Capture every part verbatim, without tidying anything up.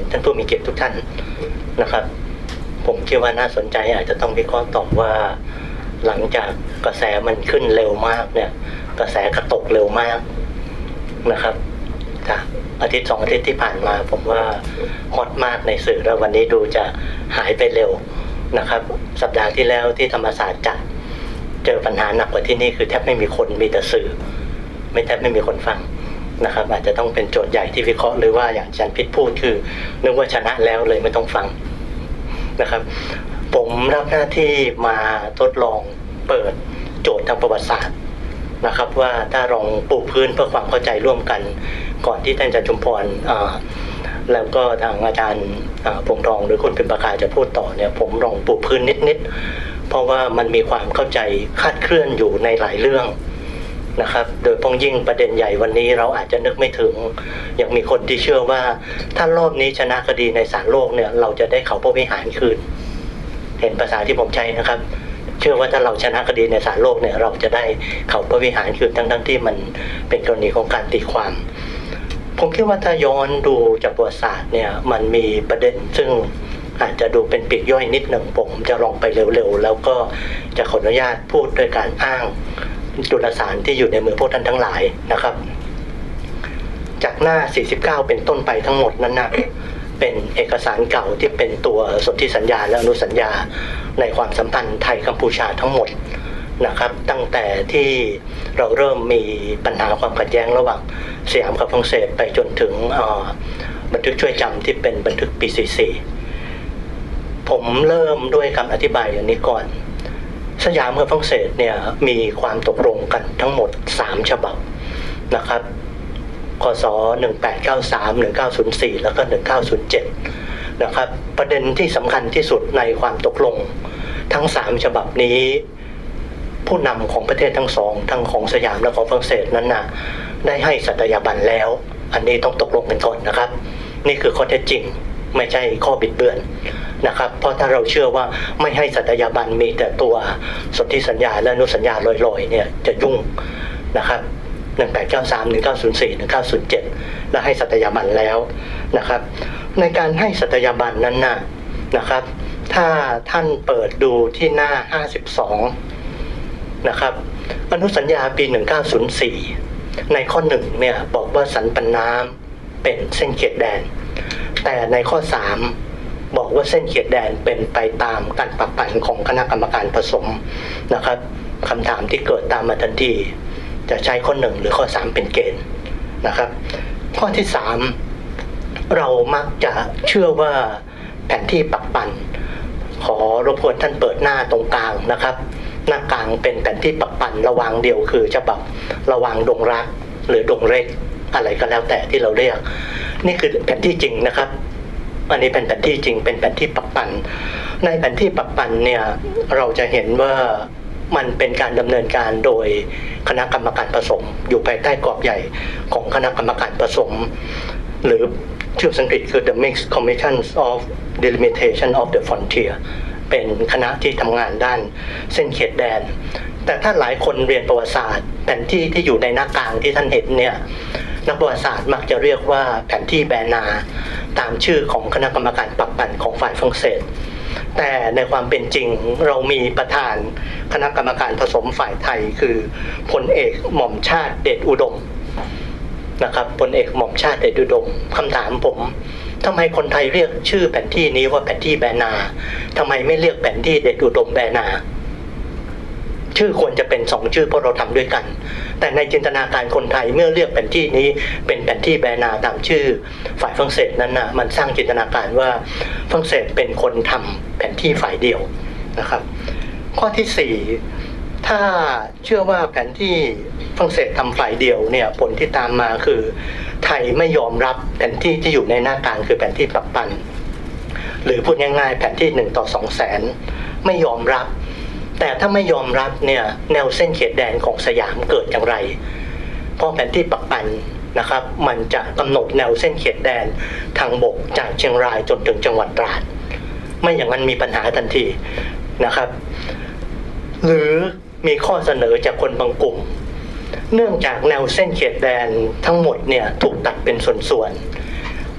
ท่านผู้มีเกียรติทุกท่านนะครับผมคิดว่าน่าสนใจอาจจะต้องวิเคราะห์ตอบว่าหลังจากกระแสมันขึ้นเร็วมากเนี่ยกระแสกระตกเร็วมากนะครับจากอาทิตย์สองอาทิตย์ที่ผ่านมาผมว่าฮอตมากในสื่อแล้ววันนี้ดูจะหายไปเร็วนะครับสัปดาห์ที่แล้วที่ธรรมศาสตร์จัดเจอปัญหาหนักกว่าที่นี่คือแทบไม่มีคนมีแต่สื่อไม่แทบไม่มีคนฟังนะครับอาจจะต้องเป็นโจทย์ใหญ่ที่วิเคราะห์หรือว่าอย่างอาจารย์พิษพูดคือนึกว่าชนะแล้วเลยไม่ต้องฟังนะครับผมรับหน้าที่มาทดลองเปิดโจทย์ทางประวัติศาสตร์นะครับว่าถ้าลองปูพื้นเพื่อความเข้าใจร่วมกันก่อนที่ท่านอาจารย์ชุมพรแล้วก็ทางอาจารย์พงษ์ทองหรือคุณพิมพ์ประกาจะพูดต่อเนี่ยผมลองปูพื้นนิดๆเพราะว่ามันมีความเข้าใจคลาดเคลื่อนอยู่ในหลายเรื่องนะครับโดยพ้องยิ่งประเด็นใหญ่วันนี้เราอาจจะนึกไม่ถึงยังมีคนที่เชื่อว่าถ้ารอบนี้ชนะคดีในศาลโลกเนี่ยเราจะได้เขาพระวิหารคืนเห็นภาษาที่ผมใช้นะครับเชื่อว่าถ้าเราชนะคดีในศาลโลกเนี่ยเราจะได้เขาพระวิหารคืนทั้งๆที่มันเป็นกรณีของการตีความผมคิดว่าถ้าย้อนดูจากประวัติศาสตร์เนี่ยมันมีประเด็นซึ่งอาจจะดูเป็นปีกย่อยนิดหนึ่งผมจะลองไปเร็วๆแล้วก็จะขออนุญาตพูดด้วยการอ้างจุลสารที่อยู่ในมือพวกท่านทั้งหลายนะครับจากหน้าสี่สิบเก้าเป็นต้นไปทั้งหมดนั้นนะเป็นเอกสารเก่าที่เป็นตัวสนธิสัญญาและอนุสัญญาในความสัมพันธ์ไทยกัมพูชาทั้งหมดนะครับตั้งแต่ที่เราเริ่มมีปัญหาความขัดแย้งระหว่างสยามกับฝรั่งเศสไปจนถึงบันทึกช่วยจำที่เป็นบันทึกปีสี่สิบสี่ผมเริ่มด้วยคำอธิบายอย่างนี้ก่อนสยามกับฝรั่งเศสเนี่ยมีความตกลงกันทั้งหมดสามฉบับนะครับคศหนึ่งแปดเก้าสาม หนึ่งเก้าศูนย์สี่แล้วก็หนึ่งเก้าศูนย์เจ็ดนะครับประเด็นที่สำคัญที่สุดในความตกลงทั้งสามฉบับนี้ผู้นำของประเทศทั้งสองทั้งของสยามและของฝรั่งเศสนั้นนะได้ให้สัตยาบันแล้วอันนี้ต้องตกลงกันก่อนนะครับนี่คือข้อเท็จจริงไม่ใช่ข้อบิดเบือนนะครับเพราะถ้าเราเชื่อว่าไม่ให้สัตยาบันมีแต่ตัวสนธิสัญญาและอนุสัญญาลอยๆเนี่ยจะยุ่งนะครับหนึ่งแปดเก้าสาม หนึ่งเก้าศูนย์สี่ หนึ่งเก้าศูนย์เจ็ดและให้สัตยาบันแล้วนะครับในการให้สัตยาบันนั้นนะนะครับถ้าท่านเปิดดูที่หน้าห้าสิบสองนะครับอนุสัญญาปีหนึ่งเก้าศูนย์สี่ในข้อหนึ่งเนี่ยบอกว่าสันปันน้ำเป็นเส้นเขตแดนแต่ในข้อสามบอกว่าเส้นเขตแดนเป็นไปตามการปรับผันของคณะกรรมการผสมนะครับคำถามที่เกิดตามมาทันทีจะใช้ข้อหนึ่งหรือข้อสามเป็นเกณฑ์นะครับข้อที่สามเรามักจะเชื่อว่าแผนที่ปักปั่นขอรบกวนท่านเปิดหน้าตรงกลางนะครับหน้ากลางเป็นแผนที่ปักปั่นระวางเดียวคือฉบับระวางดงรักหรือดงเล็กอะไรก็แล้วแต่ที่เราเรียกนี่คือแผนที่จริงนะครับอันนี้เป็นแผนที่จริงเป็นแผนที่ปักปั่นในแผนที่ปักปั่นเนี่ยเราจะเห็นว่ามันเป็นการดำเนินการโดยคณะกรรมการผสมอยู่ภายใต้กรอบใหญ่ของคณะกรรมการผสมหรือชื่อภาษาอังกฤษคือ the Mixed Commission of Delimitation of the Frontier เป็นคณะที่ทำงานด้านเส้นเขตแดนแต่ถ้าหลายคนเรียนประวัติศาสตร์แผนที่ที่อยู่ในหน้ากลางที่ท่านเห็นเนี่ยนักประวัติศาสตร์มักจะเรียกว่าแผนที่แบนาตามชื่อของคณะกรรมการปรับปั่นของฝ่ายฝรั่งเศสแต่ในความเป็นจริงเรามีประธานคณะกรรมการผสมฝ่ายไทยคือพลเอกหม่อมชาติเดชอุดมนะครับพลเอกหม่อมชาติเดชอุดมคำถามผมทำไมคนไทยเรียกชื่อแผนที่นี้ว่าแผนที่แบนาทำไมไม่เรียกแผนที่เดชอุดมแบนาชื่อควรจะเป็นสองชื่อเพราะเราทำด้วยกันแต่ในจินตนาการคนไทยเมื่อเรียกแผนที่นี้เป็นแผนที่แบนาตามชื่อฝ่ายฝรั่งเศสนั้นนะมันสร้างจินตนาการว่าฝรั่งเศสเป็นคนทำแผนที่ฝ่ายเดียวนะครับข้อที่สี่ถ้าเชื่อว่าแผนที่ฝรั่งเศสทำฝ่ายเดียวเนี่ยผลที่ตามมาคือไทยไม่ยอมรับแผนที่ที่อยู่ในหน้ากลางคือแผนที่ปักปั่นหรือพูดง่ายๆแผนที่หนึ่งต่อสองแสนไม่ยอมรับแต่ถ้าไม่ยอมรับเนี่ยแนวเส้นเขตแดนของสยามเกิดอย่างไรเพราะแผนที่ปักปั่นนะครับมันจะกำหนดแนวเส้นเขตแดนทางบกจากเชียงรายจนถึงจังหวัดตราดไม่อย่างนั้นมีปัญหาทันทีนะครับหรือมีข้อเสนอจากคนบางกลุ่มเนื่องจากแนวเส้นเขตแดนทั้งหมดเนี่ยถูกตัดเป็นส่วนๆ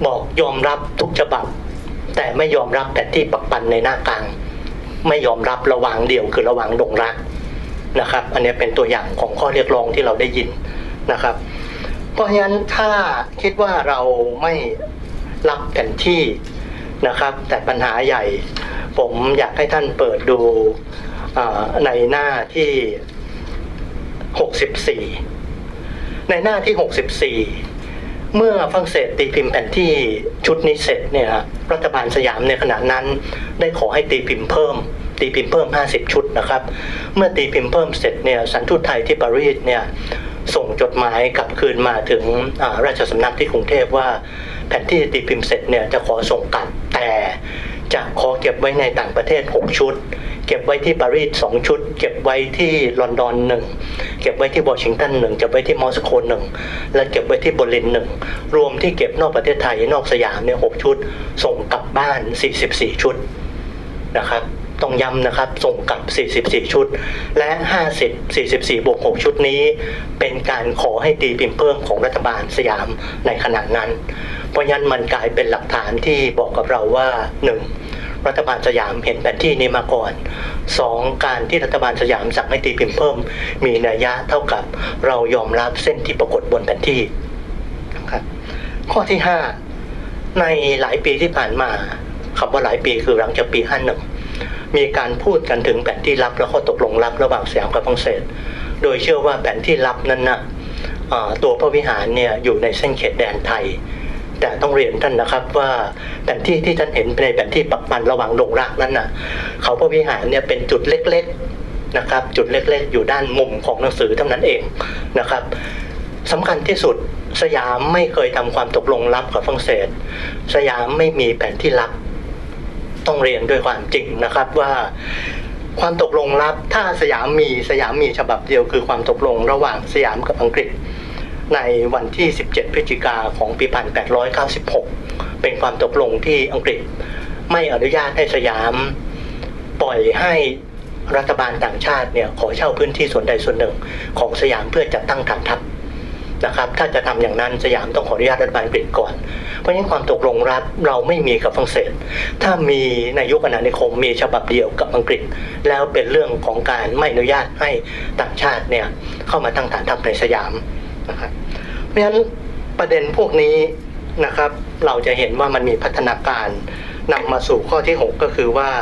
บอกยอมรับทุกฉบับแต่ไม่ยอมรับแผนที่ปักปันในหน้ากลางไม่ยอมรับระหว่างเดียวคือระหว่างดงรักนะครับอันนี้เป็นตัวอย่างของข้อเรียกร้องที่เราได้ยินนะครับเพราะฉะนั้นถ้าคิดว่าเราไม่รับแผนที่นะครับแต่ปัญหาใหญ่ผมอยากให้ท่านเปิดดูในหน้าที่หกสิบสี่ในหน้าที่หกสิบสี่เมื่อฝรั่งเศสตีพิมพ์แผนที่ชุดนี้เสร็จเนี่ยรัฐบาลสยามในขณะนั้นได้ขอให้ตีพิมพ์เพิ่มตีพิมพ์เพิ่มห้าสิบชุดนะครับเมื่อตีพิมพ์เพิ่มเสร็จเนี่ยสถานทูตไทยที่ปารีสเนี่ยส่งจดหมายกลับคืนมาถึงราชสำนักที่กรุงเทพว่าแผนที่ตีพิมพ์เสร็จเนี่ยจะขอส่งกลับแต่จะขอเก็บไว้ในต่างประเทศหกชุดเก็บไว้ที่ปารีสสองชุดเก็บไว้ที่ลอนดอนหนึ่งเก็บไว้ที่วอชิงตันหนึ่งเก็บไว้ที่มอสโกหนึ่งและเก็บไว้ที่เบอร์ลินหนึ่งรวมที่เก็บนอกประเทศไทยนอกสยามเนี่ยหกชุดส่งกลับบ้านสี่สิบสี่ชุดนะครับต้องย้ำนะครับส่งกลับสี่สิบสี่ชุดและห้าสิบ สี่สิบสี่บวกหกชุดนี้เป็นการขอให้ตีพิมพ์เพิ่มของรัฐบาลสยามในขณะนั้นเพราะฉะนั้นมันกลายเป็นหลักฐานที่บอกกับเราว่าหนึ่งรัฐบาลสยามเห็นแผนที่นี้มาก่อนสองการที่รัฐบาลสยามสั่งให้ตีพิมพ์เพิ่มมีนัยยะเท่ากับเรายอมรับเส้นที่ปรากฏบนแผนที่ครับข้อที่ห้าในหลายปีที่ผ่านมาคำว่าหลายปีคือหลังจากปีห้าสิบเอ็ดมีการพูดกันถึงแผนที่ลับและข้อตกลงลับระหว่างสยามกับฝรั่งเศสโดยเชื่อว่าแผนที่ลับนั้นนะตัวพระวิหารเนี่ยอยู่ในเส้นเขตแดนไทยแต่ต้องเรียนท่านนะครับว่าแผนที่ที่ท่านเห็นในแผนที่ปักปันระหว่างดงรักนั้นน่ะเขาพระวิหารเนี่ยเป็นจุดเล็กๆนะครับจุดเล็กๆอยู่ด้านมุมของหนังสือเท่านั้นเองนะครับสำคัญที่สุดสยามไม่เคยทำความตกลงลับกับฝรั่งเศสสยามไม่มีแผนที่ลับต้องเรียนด้วยความจริงนะครับว่าความตกลงลับถ้าสยามมีสยามมีฉบับเดียวคือความตกลงระหว่างสยามกับอังกฤษในวันที่สิบเจ็ดพฤศจิกายนของปีหนึ่งพันแปดร้อยเก้าสิบหกเป็นความตกลงที่อังกฤษไม่อนุญาตให้สยามปล่อยให้รัฐบาลต่างชาติเนี่ยขอเช่าพื้นที่ส่วนใดส่วนหนึ่งของสยามเพื่อจัดตั้งฐานทัพนะครับถ้าจะทำอย่างนั้นสยามต้องขออนุญาตรัฐบาลอังกฤษก่อนเพราะฉะนั้นความตกลงรับเราไม่มีกับฝรั่งเศสถ้ามีในยุคอาณานิคมมีฉบับเดียวกับอังกฤษแล้วเป็นเรื่องของการไม่อนุญาตให้ต่างชาติเนี่ยเข้ามาตั้งฐานทัพในสยามนะครับเพราะฉะนั้นประเด็นพวกนี้นะครับเราจะเห็นว่ามันมีพัฒนาการนำมาสู่ข้อที่หกก็คือว่า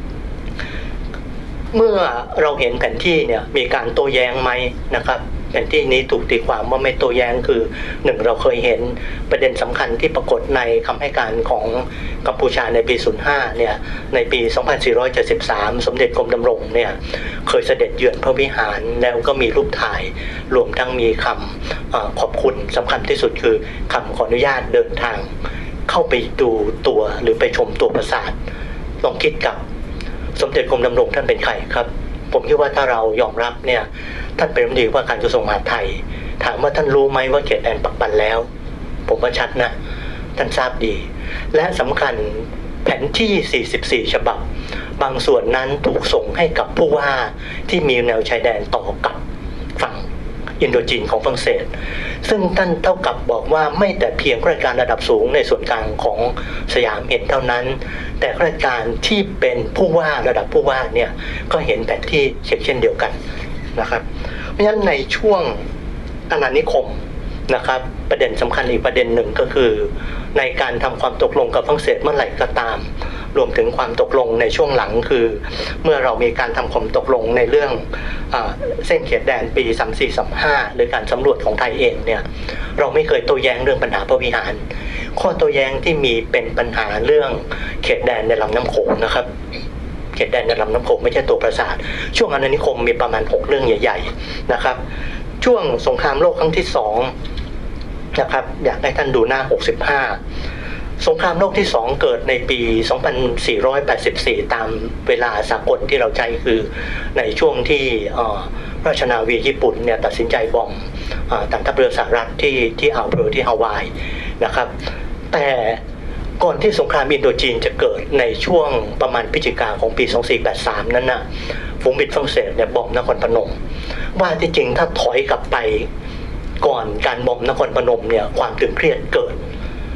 เมื่อเราเห็นแผนที่เนี่ยมีการโต้แย้งไหมนะครับแผนที่นี้ถูกตีความว่าไม่โต้แย้งคือหนึ่งเราเคยเห็นประเด็นสำคัญที่ปรากฏในคำให้การของกัมพูชาในปีศูนย์ห้าเนี่ยในปีสองพันสี่ร้อยเจ็ดสิบสามสมเด็จกรมดำรงเนี่ยเคยเสด็จเยือนพระวิหารแล้วก็มีรูปถ่ายรวมทั้งมีคำขอบคุณสำคัญที่สุดคือคำขออนุญาตเดินทางเข้าไปดูตัวหรือไปชมตัวปราสาทลองคิดกับสมเด็จกรมดำรงท่านเป็นใครครับผมคิดว่าถ้าเรายอมรับเนี่ยท่านเป็นรัฐมนตรีว่าการกระทรวงมหาดไทยถามว่าท่านรู้ไหมว่าเขตแดนปักปันแล้วผมว่าชัดนะท่านทราบดีและสำคัญแผนที่สี่สิบสี่ฉบับบางส่วนนั้นถูกส่งให้กับผู้ว่าที่มีแนวชายแดนต่อกับฝั่งอินโดจีนของฝรั่งเศสซึ่งท่านเท่ากับบอกว่าไม่แต่เพียงข้าราชการระดับสูงในส่วนกลางของสยามเห็นเท่านั้นแต่ข้าราชการที่เป็นผู้ว่าระดับผู้ว่าเนี่ยก็เห็นแผนที่เช่นเดียวกันนะครับเพราะฉะนั้นในช่วงอาณานิคมนะครับประเด็นสำคัญอีกประเด็นหนึ่งก็คือในการทำความตกลงกับฝรั่งเศสเมื่อไหร่ก็ตามรวมถึงความตกลงในช่วงหลังคือเมื่อเรามีการทำความตกลงในเรื่องอ่าเส้นเขตแดนปีสามสี่สามห้าหรือการสำรวจของไทยเองเนี่ยเราไม่เคยโต้แย้งเรื่องปัญหาพระวิหารข้อโต้แย้งที่มีเป็นปัญหาเรื่องเขตแดนในลำน้ำโขงนะครับเขตแดนในลำน้ำโขงไม่ใช่ตัวปราสาทช่วงอาณานิคมมีประมาณหกเรื่องใหญ่ๆนะครับช่วงสงครามโลกครั้งที่สองนะครับอยากให้ท่านดูหน้าหกสิบห้าสงครามโลกที่สองเกิดในปีสองพันสี่ร้อยแปดสิบสี่ตามเวลาสากลที่เราใช้คือในช่วงที่ราชนาวีญี่ปุ่นเนี่ยตัดสินใจบอมฐานทัพเรือสหรัฐที่ที่อ่าวเพิร์ลที่ฮาวายนะครับแต่ก่อนที่สงครามอินโดจีนจะเกิดในช่วงประมาณพฤศจิกาของปีสองพันสี่ร้อยแปดสิบสามนั้นนะฝูงบินฝรั่งเศสเนี่ยบอมนครพนมว่าที่จริงถ้าถอยกลับไปก่อนการบอมนครพนมเนี่ยความตึงเครียดเกิด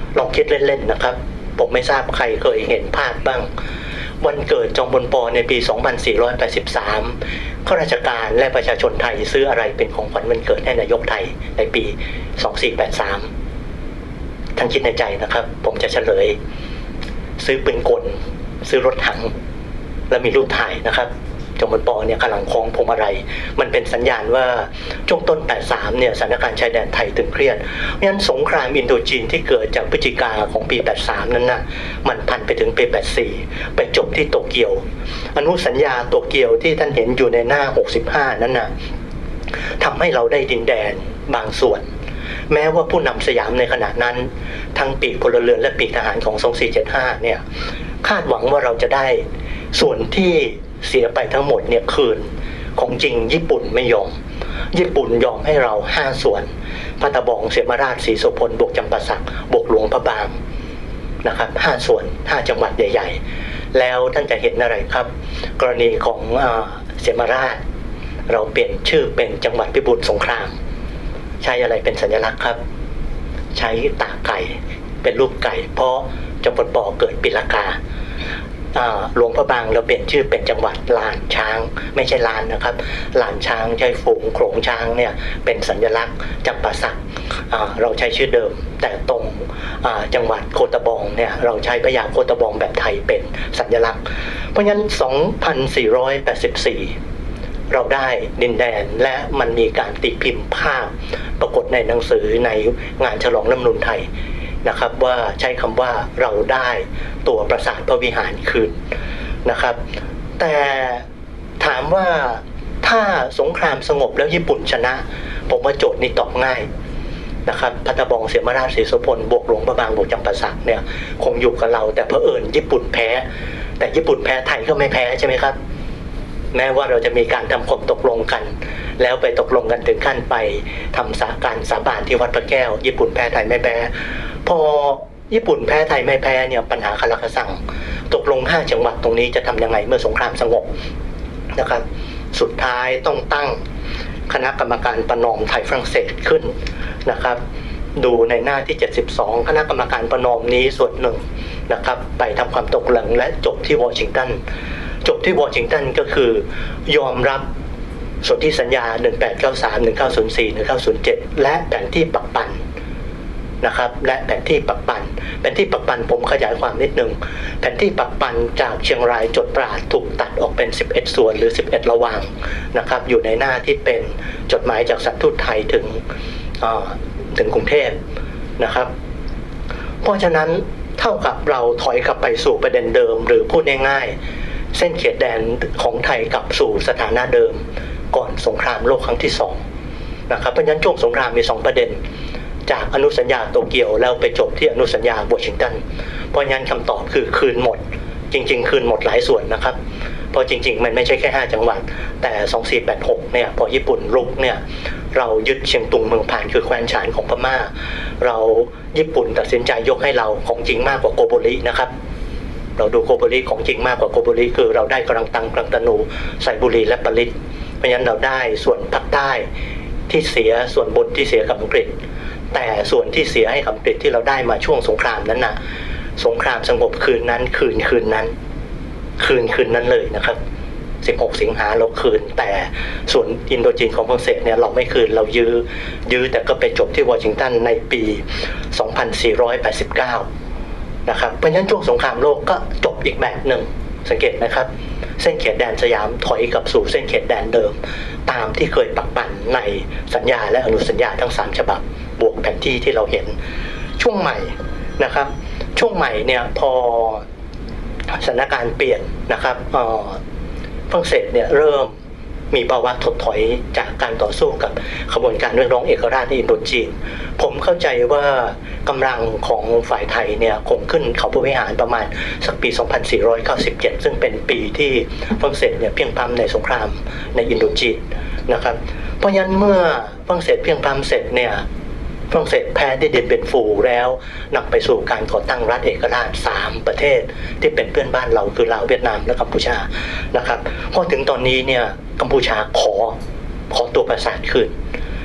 ลองคิดเล่นๆนะครับผมไม่ทราบใครเคยเห็นภาพบ้างวันเกิดจอมพลป.ในปี สองพันสี่ร้อยแปดสิบสาม ข้าราชการและประชาชนไทยซื้ออะไรเป็นของขวัญวันเกิดให้นายกไทยในปี สองพันสี่ร้อยแปดสิบสาม ท่านคิดในใจนะครับผมจะเฉลยซื้อปืนกลซื้อรถถังและมีรูปถ่ายนะครับจอมพลป.เนี่ยกำลังคล้องพวงมาลัยมันเป็นสัญญาณว่าช่วงต้นแปดสิบสามเนี่ยสถานการณ์ชายแดนไทยตึงเครียดเพราะฉะนั้นสงครามอินโดจีนที่เกิดจากพฤศจิกาของปีแปดสิบสามนั้นนะมันพันไปถึงปีแปดสิบสี่ไปจบที่โตเกียวอนุสัญญาโตเกียวที่ท่านเห็นอยู่ในหน้าหกสิบห้านั้นนะทำให้เราได้ดินแดนบางส่วนแม้ว่าผู้นำสยามในขณะนั้นทั้งปีกพลเรือนและปีกทหารของสองพันสี่ร้อยเจ็ดสิบห้าเนี่ยคาดหวังว่าเราจะได้ส่วนที่เสียไปทั้งหมดเนี่ยคืนของจริงญี่ปุ่นไม่ยอมญี่ปุ่นยอมให้เราห้าส่วนพระตะบองเสมาราชศรีโสพลบวกจำปาสักบวกหลวงพระบางนะครับห้าส่วนห้าจังหวัดใหญ่ๆแล้วท่านจะเห็นอะไรครับกรณีของเสมาราชเราเปลี่ยนชื่อเป็นจังหวัดพิบูลสงครามใช้อะไรเป็นสัญลักษณ์ครับใช้ตาไก่เป็นรูปไก่เพราะจอมพลป.เกิดปีละกาหลวงพระบางเราเปลี่ยนชื่อเป็นจังหวัดลานช้างไม่ใช่ลานนะครับลานช้างใช้ฝูงโขลงช้างเนี่ยเป็นสัญลักษณ์จำปาสักเราใช้ชื่อเดิมแต่ตรงจังหวัดโคตะบองเนี่ยเราใช้พญาโคตะบองแบบไทยเป็นสัญลักษณ์เพราะฉะนั้น สองพันสี่ร้อยแปดสิบสี่ เราได้ดินแดนและมันมีการตีพิมพ์ภาพปรากฏในหนังสือในงานฉลองรัฐธรรมนูญไทยนะครับว่าใช้คำว่าเราได้ตัวปราสาทพระวิหารคืนนะครับแต่ถามว่าถ้าสงครามสงบแล้วญี่ปุ่นชนะผมว่าโจทย์นี้ตอบง่ายนะครับพระตะบองเสมาราชศรีโสพลบวกหลวงพระบางบวกจำปาสักเนี่ยคงอยู่กับเราแต่เผอิญญี่ปุ่นแพ้แต่ญี่ปุ่นแพ้ไทยก็ไม่แพ้ใช่ไหมครับแม้ว่าเราจะมีการทำความตกลงกันแล้วไปตกลงกันถึงขั้นไปทำสาการสาบานที่วัดพระแก้วญี่ปุ่นแพ้ไทยไม่แพ้พอญี่ปุ่นแพ้ไทยไม่แพ้เนี่ยปัญหาคาราคาซังตกลงห้าจังหวัดตรงนี้จะทำยังไงเมื่อสงครามสงบนะครับสุดท้ายต้องตั้งคณะกรรมการประนอมไทยฝรั่งเศสขึ้นนะครับดูในหน้าที่เจ็ดสิบสองคณะกรรมการประนอมนี้ส่วนหนึ่งนะครับไปทำความตกลงและจบที่วอชิงตันจบที่วอชิงตันก็คือยอมรับสนธิสัญญาหนึ่งพันแปดร้อยเก้าสิบสาม หนึ่งพันเก้าร้อยสี่ หนึ่งพันเก้าร้อยเจ็ดและแผนที่ปักปันนะครับและแผนที่ปักปันแผนที่ปักปันผมขยายความนิดนึงแผนที่ปักปันจากเชียงรายจดตราดถูกตัดออกเป็นสิบเอ็ดส่วนหรือสิบเอ็ดระวางนะครับอยู่ในหน้าที่เป็นจดหมายจากสถานทูตไทยถึงถึงกรุงเทพนะครับเพราะฉะนั้นเท่ากับเราถอยกลับไปสู่ประเด็นเดิมหรือพูดง่ายๆเส้นเขตแดนของไทยกลับสู่สถานะเดิมก่อนสงครามโลกครั้งที่สองนะครับเพราะฉะนั้นช่วงสงครามมีสองประเด็นจากอนุสัญญาโตเกียวแล้วไปจบที่อนุสัญญาวอชิงตันเพราะงั้นคำตอบคือคืนหมดจริงๆคืนหมดหลายส่วนนะครับเพราะจริงๆมันไม่ใช่แค่ห้าจังหวัดแต่สองพันสี่ร้อยแปดสิบหกเนี่ยพอญี่ปุ่นรุกเนี่ยเรายึดเชียงตุงเมืองพานคือแคว้นฉานของพม่าเราญี่ปุ่นตัดสินใจยกให้เราของจริงมากกว่าโกโบรินะครับเราดูโกโบริของจริงมากกว่าโกโบริคือเราได้กรังตังกรังตะนูไซบุรีและปริตเพราะงั้นเราได้ส่วนภาคใต้ที่เสียส่วนบนที่เสียกับอังกฤษแต่ส่วนที่เสียให้กับอังกฤษที่เราได้มาช่วงสงครามนั้นนะสงครามสงบคืนนั้นคืนคืนนั้นคืนคืนนั้นเลยนะครับสิบหกสิงหาเราคืนแต่ส่วนอินโดจีนของฝรั่งเศสเนี่ยเราไม่คืนเรายื้อยื้อแต่ก็ไปจบที่วอชิงตันในปีสองพันสี่ร้อยแปดสิบเก้านะครับเพราะฉะนั้นช่วงสงครามโลกก็จบอีกแบบหนึ่งสังเกตนะครับเส้นเขตแดนสยามถอยกลับสู่เส้นเขตแดนเดิมตามที่เคยปักปันในสัญญาและอนุสัญญาทั้งสามฉบับบวกแผนที่ที่เราเห็นช่วงใหม่นะครับช่วงใหม่เนี่ยพอสถานการณ์เปลี่ยนนะครับฝรั่งเศสเนี่ยเริ่มมีภาวะถดถอยจากการต่อสู้กับขบวนการเรียกร้องเอกราชในอินโดจีนผมเข้าใจว่ากำลังของฝ่ายไทยเนี่ยคงขึ้นเขาพระวิหารประมาณสักปีสองพันสี่ร้อยเก้าสิบเจ็ดซึ่งเป็นปีที่ฝรั่งเศสเนี่ยเพียงพล้ำในสงครามในอินโดจีนนะครับเพราะฉะนั้นเมื่อฝรั่งเศสเพียงพล้ำเสร็จเนี่ยฝรั่งเศสแพ้ได้เด่นเป็นฝูแล้วนำไปสู่การก่อตั้งรัฐเอกราชสามประเทศที่เป็นเพื่อนบ้านเราคือลาวเวียดนามและกัมพูชานะครับพอถึงตอนนี้เนี่ยกัมพูชาขอขอตัวปราสาทคืน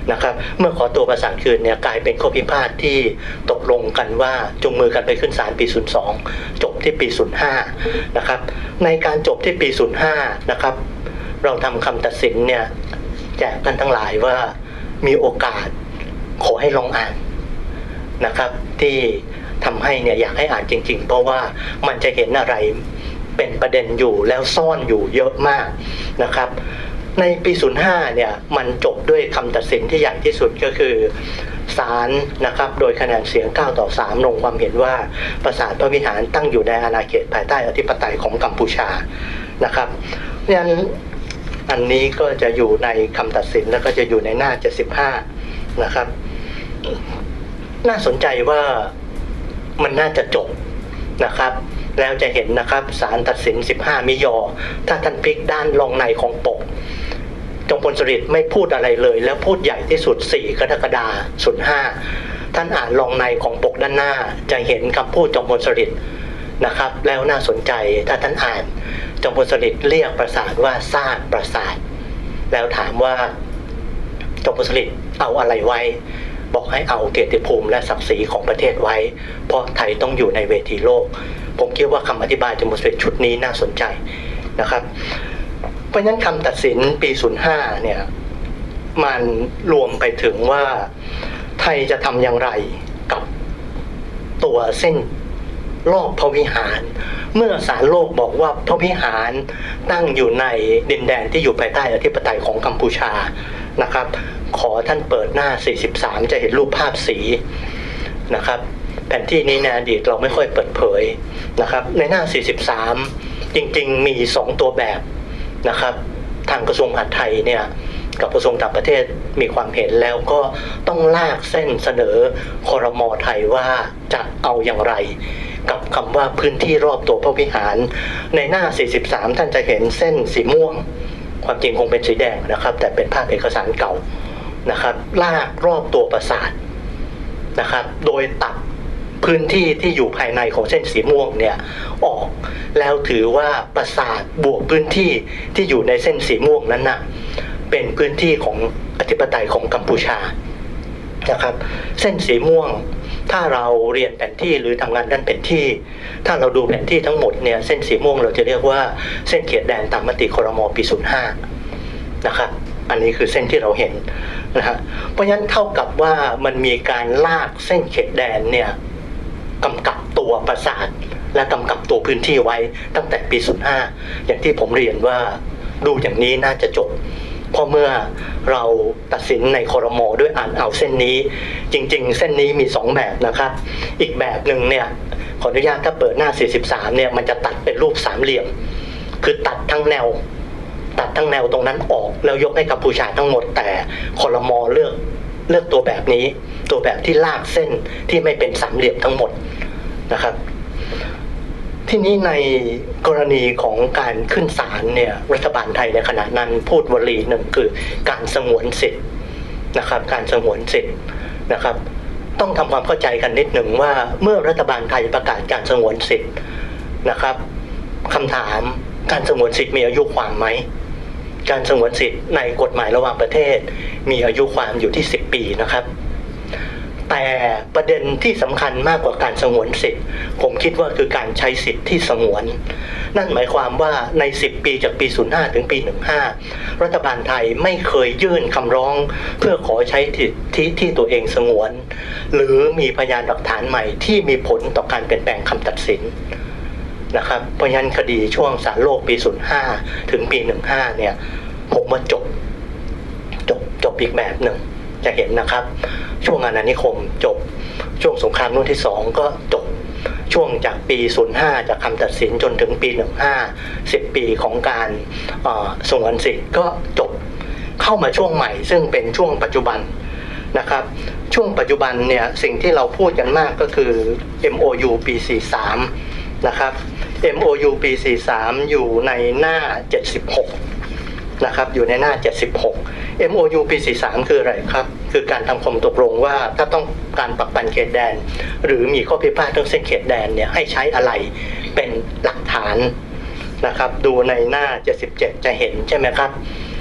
นะครับเมื่อขอตัวประสานคืนเนี่ยกลายเป็นข้อพิพาทที่ตกลงกันว่าจูงมือกันไปขึ้นศาลปีศูนย์สองจบที่ปีศูนย์ห้านะครับในการจบที่ปีศูนย์ห้านะครับเราทำคำตัดสินเนี่ยแจกกันทั้งหลายว่ามีโอกาสขอให้ลองอ่านนะครับที่ทำให้เนี่ยอยากให้อ่านจริงๆเพราะว่ามันจะเห็นอะไรเป็นประเด็นอยู่แล้วซ่อนอยู่เยอะมากนะครับในปีศูนย์ห้าเนี่ยมันจบด้วยคำตัดสินที่ใหญ่ที่สุดก็คือศาลนะครับโดยคะแนนเสียงเก้าต่อสามลงความเห็นว่าปราสาทพระวิหารตั้งอยู่ในอาณาเขตภายใต้อธิปไตยของกัมพูชานะครับเพราะฉะนั้นอันนี้ก็จะอยู่ในคำตัดสินแล้วก็จะอยู่ในหน้าเจ็ดสิบห้านะครับน่าสนใจว่ามันน่าจะจบนะครับแล้วจะเห็นนะครับศาลตัดสินสิบห้ามิยอถ้าท่านพลิกด้านลงในของปกจงพลสฤษดิ์ไม่พูดอะไรเลยแล้วพูดใหญ่ที่สุดสี่กรกฎาคมศูนย์ห้าท่านอ่านลงในของปกด้านหน้าจะเห็นคำพูดจงพลสฤษดิ์นะครับแล้วน่าสนใจถ้าท่านอ่านจงพลสฤษดิ์เรียกปราสาทว่าซากปราสาทแล้วถามว่าจงพลสฤษดิ์เอาอะไรไว้บอกให้เอาเกียรติภูมิและศักดิ์ศรีของประเทศไว้เพราะไทยต้องอยู่ในเวทีโลกผมคิดว่าคำอธิบายจงพลสฤษดิ์ชุดนี้น่าสนใจนะครับเพราะฉะนั้นคำตัดสินปีศูนย์ห้าเนี่ยมันรวมไปถึงว่าไทยจะทำอย่างไรกับตัวเส้นรอบพระวิหารเมื่อศาลโลกบอกว่าพระวิหารตั้งอยู่ในดินแดนที่อยู่ภายใต้อธิปไตยของกัมพูชานะครับขอท่านเปิดหน้าสี่สิบสามจะเห็นรูปภาพสีนะครับแผนที่นี้ในอดีตเราไม่ค่อยเปิดเผยนะครับในหน้าสี่สิบสามจริงๆมีสองตัวแบบนะครับทางกระทรวงมหาดไทยเนี่ยกับกระทรวงต่างประเทศมีความเห็นแล้วก็ต้องลากเส้นเสนอครม.ไทยว่าจะเอาอย่างไรกับคำว่าพื้นที่รอบตัวพระวิหารในหน้าสี่สิบสามท่านจะเห็นเส้นสีม่วงความจริงคงเป็นสีแดงนะครับแต่เป็นภาพเอกสารเก่านะครับลากรอบตัวปราสาทนะครับโดยตัดพื้นที่ที่อยู่ภายในของเส้นสีม่วงเนี่ยออกแล้วถือว่าปราสาทบวกพื้นที่ที่อยู่ในเส้นสีม่วงนั้นนะเป็นพื้นที่ของอธิปไตยของกัมพูชานะครับเส้นสีม่วงถ้าเราเรียนแผนที่หรือทำงานด้านแผนที่ถ้าเราดูแผนที่ทั้งหมดเนี่ยเส้นสีม่วงเราจะเรียกว่าเส้นเขตแดนตามมติครม.ปีศูนย์ห้านะครับอันนี้คือเส้นที่เราเห็นนะฮะเพราะฉะนั้นเท่ากับว่ามันมีการลากเส้นเขตแดนเนี่ยกำกับตัวปราสาทและกำกับตัวพื้นที่ไว้ตั้งแต่ปีศูนย์ห้าอย่างที่ผมเรียนว่าดูอย่างนี้น่าจะจบเพราะเมื่อเราตัดสินในครม.ด้วยอ่านเอาเส้นนี้จริงๆเส้นนี้มีสองแบบนะครับอีกแบบหนึ่งเนี่ยขออนุญาตถ้าเปิดหน้าสี่สิบสามเนี่ยมันจะตัดเป็นรูปสามเหลี่ยมคือตัดทั้งแนวตัดทั้งแนวตรงนั้นออกแล้วยกให้กัมพูชาทั้งหมดแต่ครม.เลือกเลือกตัวแบบนี้ตัวแบบที่ลากเส้นที่ไม่เป็นสามเหลี่ยมทั้งหมดนะครับที่นี้ในกรณีของการขึ้นศาลเนี่ยรัฐบาลไทยในขณะนั้นพูดวลีหนึ่งคือการสงวนสิทธิ์นะครับการสงวนสิทธิ์นะครับต้องทำความเข้าใจกันนิดหนึ่งว่าเมื่อรัฐบาลไทยประกาศการสงวนสิทธิ์นะครับคำถามการสงวนสิทธิ์มีอายุความไหมการสงวนสิทธิ์ในกฎหมายระหว่างประเทศมีอายุความอยู่ที่สิบปีนะครับแต่ประเด็นที่สำคัญมากกว่าการสงวนสิทธิ์ผมคิดว่าคือการใช้สิทธิ์ที่สงวนนั่นหมายความว่าในสิบปีจากปีศูนย์ห้าถึงปีสิบห้ารัฐบาลไทยไม่เคยยื่นคำร้องเพื่อขอใช้สิทธิที่ตัวเองสงวนหรือมีพยานหลักฐานใหม่ที่มีผลต่อการเปลี่ยนแปลงคำตัดสินนะครับเพราะฉะนั้นคดีช่วงศาลโลกปีศูนย์ห้าถึงปีสิบห้าเนี่ยผมว่าจบจบจบอีกแบบหนึ่งจะเห็นนะครับช่วงอาณานิคมจบช่วงสงครามโลกที่สองก็จบช่วงจากปีศูนย์ห้าจากคำตัดสินจนถึงปีสิบห้า สิบปีของการสงวนสิทธิ์ก็จบเข้ามาช่วงใหม่ซึ่งเป็นช่วงปัจจุบันนะครับช่วงปัจจุบันเนี่ยสิ่งที่เราพูดกันมากก็คือ เอ็ม โอ ยู ปีสี่สิบสามนะครับ เอ็ม โอ ยู ปีสี่สิบสามอยู่ในหน้าเจ็ดสิบหกนะครับอยู่ในหน้าเจ็ดสิบหก เอ็ม โอ ยู ปีสี่สิบสามคืออะไรครับคือการทำความตกลงว่าถ้าต้องการปักปันเขตแดนหรือมีข้อพิพาทเรื่องเส้นเขตแดนเนี่ยให้ใช้อะไรเป็นหลักฐานนะครับดูในหน้าเจ็ดสิบเจ็ดจะเห็นใช่ไหมครับ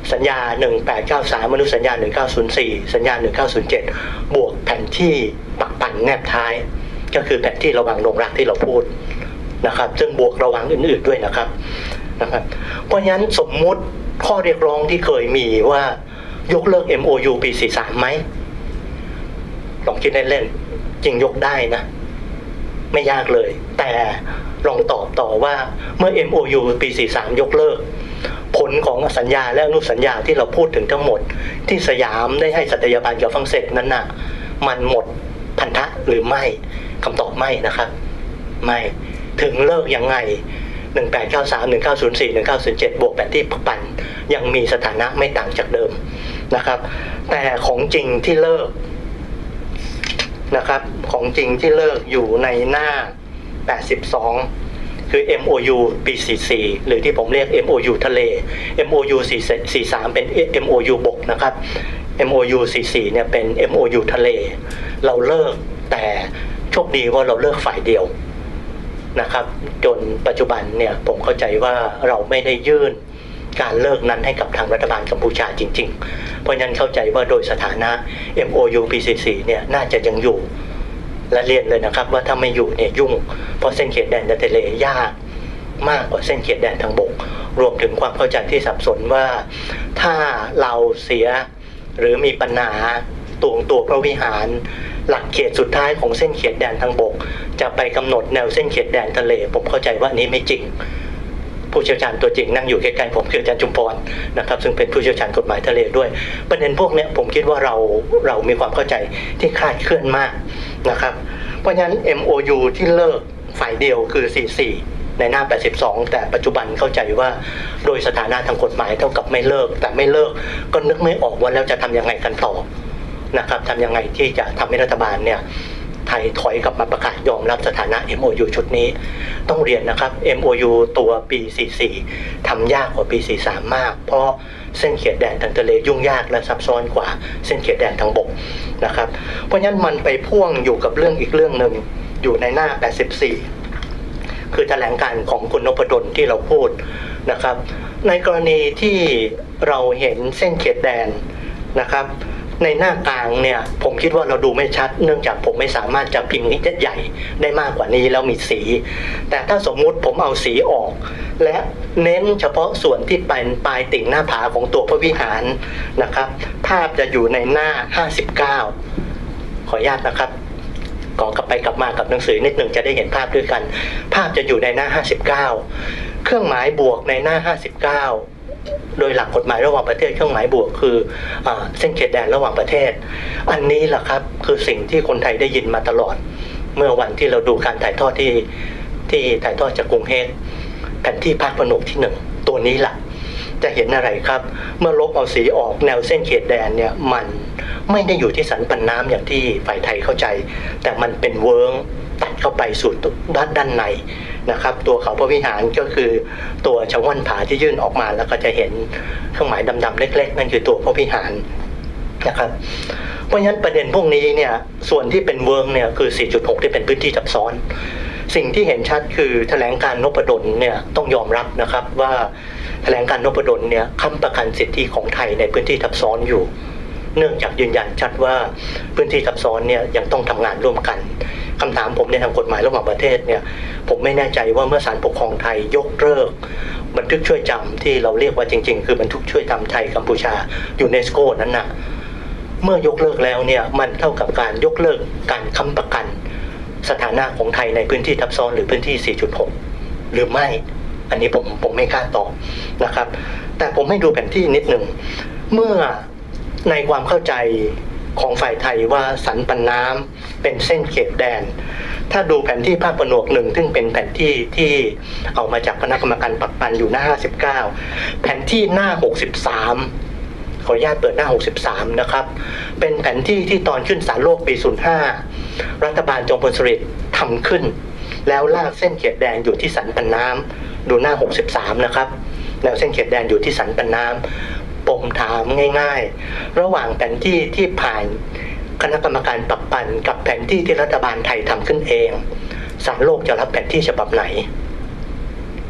สัญญาหนึ่งแปดเก้าสามมนุษย์สัญญาหนึ่งเก้าศูนย์สี่สัญญาหนึ่งเก้าศูนย์เจ็ดบวกแผนที่ปักปั่นแนบท้ายก็คือแผนที่ระวังลงรักที่เราพูดนะครับซึ่งบวกระวังอื่นๆด้วยนะครับนะครับเพราะฉะนั้นสมมุติข้อเรียกร้องที่เคยมีว่ายกเลิก เอ็ม โอ ยู ปีสี่สิบสามไหมลองคิดเล่นๆจริงยกได้นะไม่ยากเลยแต่ลองตอบต่อว่าเมื่อ เอ็ม โอ ยู ปีสี่สิบสามยกเลิกผลของสัญญาและอนุสัญญาที่เราพูดถึงทั้งหมดที่สยามได้ให้สัตยาบันกับฝรั่งเศสนั้นน่ะมันหมดพันธะหรือไม่คำตอบไม่นะครับไม่ถึงเลิกยังไงหนึ่งแปดเก้าสาม หนึ่งเก้าศูนย์สี่ หนึ่งเก้าศูนย์เจ็ดบวกแผนที่ปักปั่นยังมีสถานะไม่ต่างจากเดิมนะครับแต่ของจริงที่เลิกนะครับของจริงที่เลิกอยู่ในหน้าแปดสิบสองคือ เอ็ม โอ ยู ปีสี่สิบสี่หรือที่ผมเรียก เอ็ม โอ ยู ทะเล เอ็ม โอ ยู สี่สิบสามเป็น เอ็ม โอ ยู บกนะครับ เอ็ม โอ ยู สี่สิบสี่เนี่ยเป็น เอ็ม โอ ยู ทะเลเราเลิกแต่โชคดีว่าเราเลิกฝ่ายเดียวนะครับจนปัจจุบันเนี่ยผมเข้าใจว่าเราไม่ได้ยื่นการเลิกนั้นให้กับทางรัฐบาลกัมพูชาจริงๆเพราะฉะนั้นเข้าใจว่าโดยสถานะ เอ็ม โอ ยู ปีสี่สิบสี่เนี่ยน่าจะยังอยู่และเรียนเลยนะครับว่าถ้าไม่อยู่เนี่ยยุ่งเพราะเส้นเขตแดนทะเลยากมากกว่าเส้นเขตแดนทางบกรวมถึงความเข้าใจที่สับสนว่าถ้าเราเสียหรือมีปัญหาตวงตัวพระวิหารหลักเขตสุดท้ายของเส้นเขตแดนทางบกจะไปกำหนดแนวเส้นเขตแดนทะเลผมเข้าใจว่านี้ไม่จริงผู้เชี่ยวชาญตัวจริงนั่งอยู่ใกล้ๆผมคืออาจารย์จุมพรนะครับซึ่งเป็นผู้เชี่ยวชาญกฎหมายทะเลด้วยประเด็นพวกนี้ผมคิดว่าเราเรามีความเข้าใจที่คลาดเคลื่อนมากนะครับเพราะฉะนั้น เอ็ม โอ ยู ที่เลิกฝ่ายเดียวคือสี่สิบสี่ในหน้าแปดสิบสองแต่ปัจจุบันเข้าใจว่าโดยสถานะทางกฎหมายเท่ากับไม่เลิกแต่ไม่เลิกก็นึกไม่ออกว่าแล้วจะทำยังไงกันต่อนะครับทำยังไงที่จะทำให้รัฐบาลเนี่ยไทยถอยกลับมาประกาศยอมรับสถานะ เอ็ม โอ ยู ชุดนี้ต้องเรียนนะครับ เอ็ม โอ ยู ตัวปีสี่สิบสี่ทำยากกว่าปีสี่สิบสามมากเพราะเส้นเขตแดนทางทะเลยุ่งยากและซับซ้อนกว่าเส้นเขตแดนทางบกนะครับเพราะฉะนั้นมันไปพ่วงอยู่กับเรื่องอีกเรื่องหนึ่งอยู่ในหน้าแปดสิบสี่คือแถลงการของคุณนพดลที่เราพูดนะครับในกรณีที่เราเห็นเส้นเขตแดนนะครับในหน้ากลางเนี่ยผมคิดว่าเราดูไม่ชัดเนื่องจากผมไม่สามารถจะพิมพ์นิดใหญ่ได้มากกว่านี้แล้วมีสีแต่ถ้าสมมุติผมเอาสีออกและเน้นเฉพาะส่วนที่เป็นปลายติ่งหน้าผาของตัวพระวิหารนะครับภาพจะอยู่ในหน้าห้าสิบเก้าขออนุญาตนะครับก่อกลับไปกลับมากับหนังสือนิดหนึ่งจะได้เห็นภาพด้วยกันภาพจะอยู่ในหน้าห้าสิบเก้าเครื่องหมายบวกในหน้าห้าสิบเก้าโดยหลักกฎหมายระหว่างประเทศเครื่องหมายบวกคืออ่าเส้นเขตแดนระหว่างประเทศอันนี้แหละครับคือสิ่งที่คนไทยได้ยินมาตลอดเมื่อวันที่เราดูการถ่ายทอดที่ที่ถ่ายทอดจากกรุงเฮกแผนที่ภาคผนวกที่หนึ่งตัวนี้แหละจะเห็นอะไรครับเมื่อลบเอาสีออกแนวเส้นเขตแดนเนี่ยมันไม่ได้อยู่ที่สันปันน้ำอย่างที่ฝ่ายไทยเข้าใจแต่มันเป็นเวิ้งตัดเข้าไปสู่ด้านด้านในนะครับตัวเขาพระวิหารก็คือตัวชะง่อนผาที่ยื่นออกมาแล้วก็จะเห็นเครื่องหมายดำๆเล็กๆนั่นคือตัวพระวิหารนะครับเพราะฉะนั้นประเด็นพวกนี้เนี่ยส่วนที่เป็นเวิ้งเนี่ยคือ สี่จุดหก ที่เป็นพื้นที่ซับซ้อนสิ่งที่เห็นชัดคือแถลงการณ์นพดลเนี่ยต้องยอมรับนะครับว่าแถลงการณ์นพดลเนี่ยค้ำประกันสิทธิของไทยในพื้นที่ซับซ้อนอยู่เนื่องจากยืนยันชัดว่าพื้นที่ซับซ้อนเนี่ยยังต้องทำงานร่วมกันคำถามผมในทางกฎหมายระหว่างประเทศเนี่ยผมไม่แน่ใจว่าเมื่อศาลปกครองไทยยกเลิกบันทึกช่วยจำที่เราเรียกว่าจริงๆคือบันทึกช่วยจำไทยกัมพูชายูเนสโกนั้นนะเมื่อยกเลิกแล้วเนี่ยมันเท่ากับการยกเลิกการค้ำประกันสถานะของไทยในพื้นที่ทับซ้อนหรือพื้นที่ สี่จุดหก หรือไม่อันนี้ผมผมไม่กล้าตอบนะครับแต่ผมให้ดูแผนที่นิดหนึ่งเมื่อในความเข้าใจของฝ่ายไทยว่าสันปันน้ำเป็นเส้นเขตแดนถ้าดูแผนที่ภาคผนวกหนึ่งซึ่งเป็นแผนที่ที่เอามาจากคณะกรรมการปักปันอยู่หน้าห้าสิบเก้าแผนที่หน้าหกสิบสามขออนุญาตเปิดหน้าหกสิบสามนะครับเป็นแผนที่ที่ตอนขึ้นศาลโลกปีศูนย์ห้ารัฐบาลจอมพลสฤษดิ์ทำขึ้นแล้วลากเส้นเขตแดนอยู่ที่สันปันน้ำดูหน้าหกสิบสามนะครับแล้วเส้นเขตแดนอยู่ที่สันปันน้ำปมถามง่ายๆระหว่างแผนที่ที่ผ่านคณะกรรมการปักปันกับแผนที่ที่รัฐบาลไทยทำขึ้นเองศาลโลกจะรับแผนที่ฉบับไหน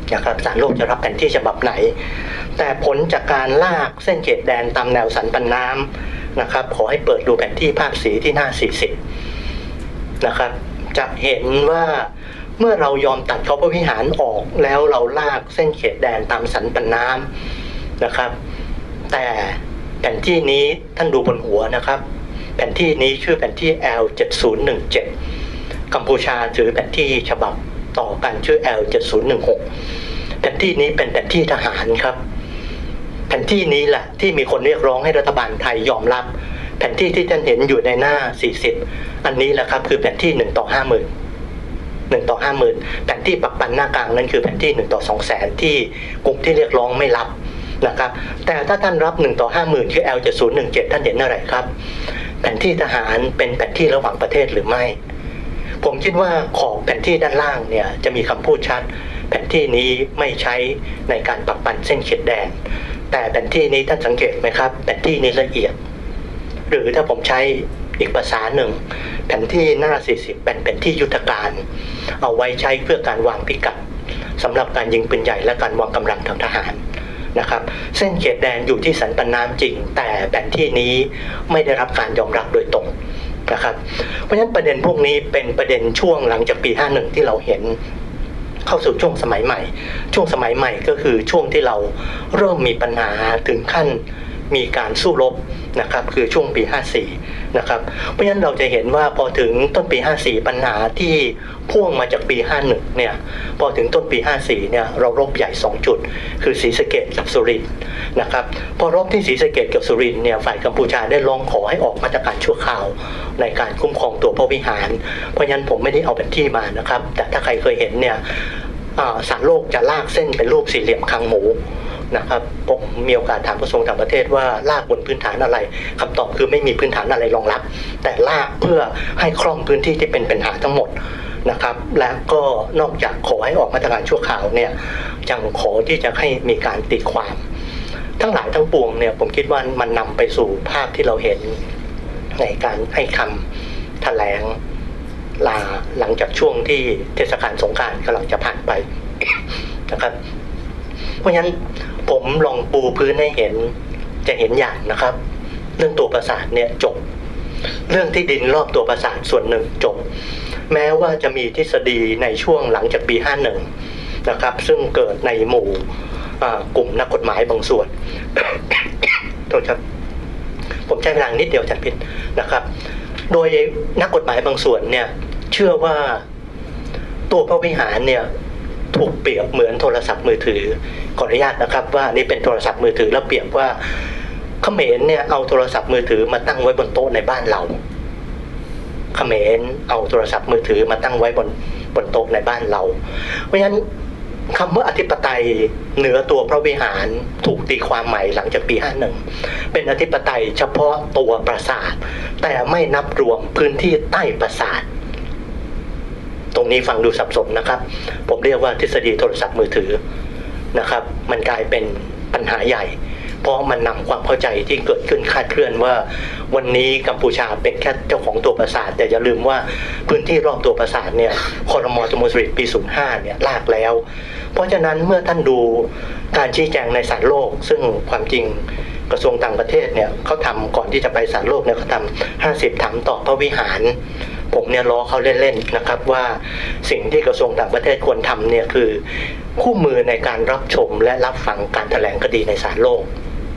นะครับศาลโลกจะรับแผนที่ฉบับไหนแต่ผลจากการลากเส้นเขตแดนตามแนวสันปันน้ำนะครับขอให้เปิดดูแผนที่ภาพสีที่หน้าสี่สิบนะครับจะเห็นว่าเมื่อเรายอมตัดเขาพระวิหารออกแล้วเราลากเส้นเขตแดนตามสันปันน้ำนะครับแต่แผนที่นี้ท่านดูบนหัวนะครับแผนที่นี้ชื่อแผนที่ แอล เจ็ดศูนย์หนึ่งเจ็ด กัมพูชาถือแผนที่ฉบับต่อกันชื่อ แอล เจ็ดศูนย์หนึ่งหก แผนที่นี้เป็นแผนที่ทหารครับแผนที่นี้แหละที่มีคนเรียกร้องให้รัฐบาลไทยยอมรับแผนที่ที่ท่านเห็นอยู่ในหน้าสี่สิบอันนี้แหละครับคือแผนที่หนึ่งต่อห้าหมื่นหนึ่งต่อห้าหมื่นแผนที่ปักปันหน้ากลางนั้นคือแผนที่หนึ่งต่อสองแสนที่กลุ่มที่เรียกร้องไม่รับนะครับแต่ถ้าท่านรับหนึ่งต่อห้าหมื่นคือ แอล เจ็ดศูนย์หนึ่งเจ็ด ท่านเห็นอะไรครับแผนที่ทหารเป็นแผนที่ระหว่างประเทศหรือไม่ผมคิดว่าขอบแผนที่ด้านล่างเนี่ยจะมีคำพูดชัดแผนที่นี้ไม่ใช้ในการปักปันเส้นเขตแดนแต่แผนที่นี้ท่านสังเกตไหมครับแผนที่นี้ละเอียดหรือถ้าผมใช้อีกภาษาหนึ่งแผนที่หน้าสี่สิบเป็นแผนที่ยุทธการเอาไว้ใช้เพื่อการวางพิกัดสำหรับการยิงปืนใหญ่และการวางกำลังทางทหารนะครับเส้นเขตแดนอยู่ที่สันปันน้ำจริงแต่แผนที่นี้ไม่ได้รับการยอมรับโดยตรงนะครับเพราะฉะนั้นประเด็นพวกนี้เป็นประเด็นช่วงหลังจากปีห้าสิบเอ็ดที่เราเห็นเข้าสู่ช่วงสมัยใหม่ช่วงสมัยใหม่ก็คือช่วงที่เราเริ่มมีปัญหาถึงขั้นมีการสู้รบนะครับคือช่วงปีห้าสี่นะครับเพราะฉะนั้นเราจะเห็นว่าพอถึงต้นปีห้าสี่ปัญหาที่พ่วงมาจากปีห้าสิบเอ็ดเนี่ยพอถึงต้นปีห้าสี่เนี่ยเรารบใหญ่สองจุดคือศรีสะเกษกับสุรินทร์นะครับพอรบที่ศรีสะเกษกับสุรินทร์เนี่ยฝ่ายกัมพูชาได้ร้องขอให้ออกมาตรการชั่วคราวในการคุ้มครองตัวพระวิหารเพราะฉะนั้นผมไม่ได้เอาแผนที่มานะครับแต่ถ้าใครเคยเห็นเนี่ยศาลโลกจะลากเส้นเป็นรูปสี่เหลี่ยมคางหมูนะครับผมมีโอกาสถามกระทรวงต่างประเทศว่าลากบนพื้นฐานอะไรคำตอบคือไม่มีพื้นฐานอะไรรองรับแต่ลากเพื่อให้ครอบพื้นที่ที่เป็นปัญหาทั้งหมดนะครับและก็นอกจากขอให้ออกมาตรการชั่วคราวเนี่ยยังขอที่จะให้มีการตีความทั้งหลายทั้งปวงเนี่ยผมคิดว่ามันนำไปสู่ภาพที่เราเห็นในการให้คำแถลงลาหลังจากช่วงที่เทศกาลสงกรานต์กำลังจะผ่านไปนะครับเพราะฉะนั้นผมลองปูพื้นให้เห็นจะเห็นอย่างนะครับเรื่องตัวปราสาทเนี่ยจบเรื่องที่ดินรอบตัวปราสาทส่วนหนึ่งจบแม้ว่าจะมีทฤษฎีในช่วงหลังจากปีห้าสิบเอ็ดนะครับซึ่งเกิดในหมู่กลุ่มนักกฎหมายบางส่วนโทษครับผมใช้เวลานิดเดียวจัดพิษนะครับโดยนักกฎหมายบางส่วนเนี่ยเชื่อว่าตัวพระวิหารเนี่ยถูกเปรียบเหมือนโทรศัพท์มือถือขออนุญาตนะครับว่านี่เป็นโทรศัพท์มือถือแล้วเปรียบว่าเขมรเนี่ยเอาโทรศัพท์มือถือมาตั้งไว้บนโต๊ะในบ้านเราเขมรเอาโทรศัพท์มือถือมาตั้งไว้บนบนโต๊ะในบ้านเราเพราะฉะนั้นคำว่าอธิปไตยเหนือตัวพระวิหารถูกตีความใหม่หลังจากปีห้าสิบเอ็ดเป็นอธิปไตยเฉพาะตัวปราสาทแต่ไม่นับรวมพื้นที่ใต้ปราสาทตรงนี้ฟังดูสับสนนะครับผมเรียกว่าทฤษฎีโทรศัพท์มือถือนะครับมันกลายเป็นปัญหาใหญ่เพราะมันนำความเข้าใจที่เกิดขึ้นคลาดเคลื่อนว่าวันนี้กัมพูชาเป็นแค่เจ้าของตัวปราสาทแต่อย่าลืมว่าพื้นที่รอบตัวปราสาทเนี่ยครม.สมุทรสาครปีศูนย์ห้าเนี่ยลากแล้วเพราะฉะนั้นเมื่อท่านดูการชี้แจงในศาลโลกซึ่งความจริงกระทรวงต่างประเทศเนี่ยเขาทำก่อนที่จะไปศาลโลกเนี่ยเขาทำห้าสิบถามตอบพระวิหารผมเนี่ยล้อเขาเล่นๆนะครับว่าสิ่งที่กระทรวงต่างประเทศควรทำเนี่ยคือคู่มือในการรับชมและรับฟังการแถลงคดีในศาลโลก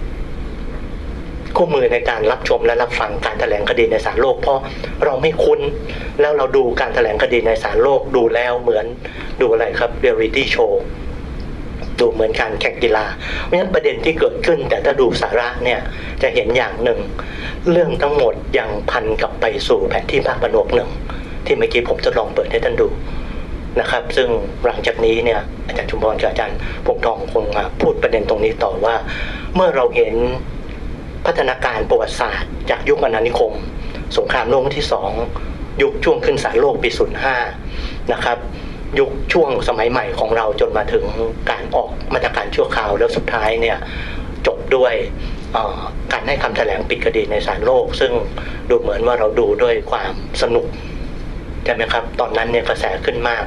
คู่มือในการรับชมและรับฟังการแถลงคดีในศาลโลกเพราะเราไม่คุ้นแล้วเราดูการแถลงคดีในศาลโลกดูแล้วเหมือนดูอะไรครับเรียลลิตี้โชว์ดูเหมือนการแข่งกีฬาเพราะฉะนั้นประเด็นที่เกิดขึ้นแต่ถ้าดูสาระเนี่ยจะเห็นอย่างหนึ่งเรื่องทั้งหมดยังพันกลับไปสู่แผนที่ภาคผนวกหนึ่งที่เมื่อกี้ผมจะลองเปิดให้ท่านดูนะครับซึ่งหลังจากนี้เนี่ยอาจารย์ชุมพรกับอาจารย์พงษ์ทองคงมาพูดประเด็นตรงนี้ต่อว่าเมื่อเราเห็นพัฒนาการประวัติศาสตร์จากยุคอาณานิคมสงครามโลกครั้งที่สองยุคช่วงขึ้นศาลโลกปีศูนย์ห้านะครับยุคช่วงสมัยใหม่ของเราจนมาถึงการออกมาตรการชั่วคราวแล้วสุดท้ายเนี่ยจบด้วยการให้คำแถลงปิดคดีในศาลโลกซึ่งดูเหมือนว่าเราดูด้วยความสนุกใช่ไหมครับตอนนั้นเนี่ยกระแสขึ้นมาก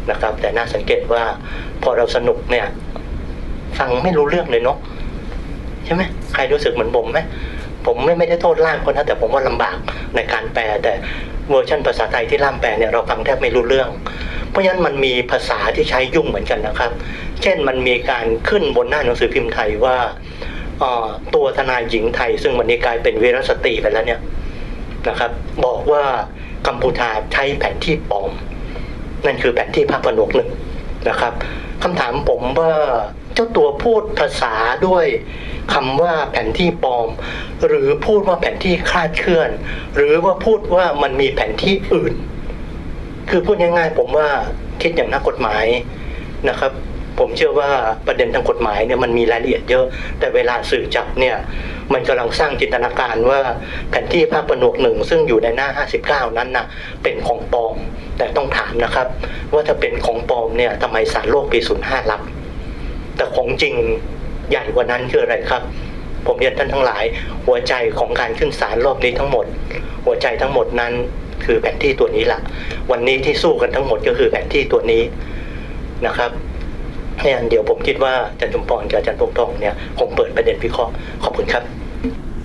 นะครับแต่น่าสังเกตว่าพอเราสนุกเนี่ยฟังไม่รู้เรื่องเลยเนาะใช่ไหมใครรู้สึกเหมือนผมไหมผมไม่ไม่ได้โทษล่ามคนนะแต่ผมว่าลำบากในการแปลแต่เวอร์ชันภาษาไทยที่ล่ามแปลเนี่ยเราฟังแทบไม่รู้เรื่องเพราะฉะนั้นมันมีภาษาที่ใช้ยุ่งเหมือนกันนะครับเช่นมันมีการขึ้นบนหน้าหนังสือพิมพ์ไทยว่าตัวทนายหญิงไทยซึ่งวันนี้กลายเป็นวีรสตรีไปแล้วเนี่ยนะครับบอกว่ากัมพูชาใช้แผนที่ปลอมนั่นคือแผนที่ภาคผนวกหนึ่งนะครับคำถามผมว่าเจ้าตัวพูดภาษาด้วยคำว่าแผนที่ปลอมหรือพูดว่าแผนที่คลาดเคลื่อนหรือว่าพูดว่ามันมีแผนที่อื่นคือพูดง่ายๆผมว่าคิดอย่างนักกฎหมายนะครับผมเชื่อว่าประเด็นทางกฎหมายเนี่ยมันมีรายละเอียดเยอะแต่เวลาสื่อจับเนี่ยมันกำลังสร้างจินตนาการว่าแผนที่ภาคผนวกหนึ่งซึ่งอยู่ในหน้าห้าสิบเก้านั้นนะเป็นของปลอมแต่ต้องถามนะครับว่าถ้าเป็นของปลอมเนี่ยทำไมศาลโลกปีศูนย์ห้ารับแต่ของจริงใหญ่กว่านั้นคืออะไรครับผมเรียนท่านทั้งหลายหัวใจของการขึ้นศาลรอบนี้ทั้งหมดหัวใจทั้งหมดนั้นคือแผนที่ตัวนี้แหละวันนี้ที่สู้กันทั้งหมดก็คือแผนที่ตัวนี้นะครับเนี่ยเดี๋ยวผมคิดว่าอาจารย์ชุมพรกับอาจารย์พงษ์ทองเนี่ยคงเปิดประเด็นวิเคราะห์ขอบคุณครับ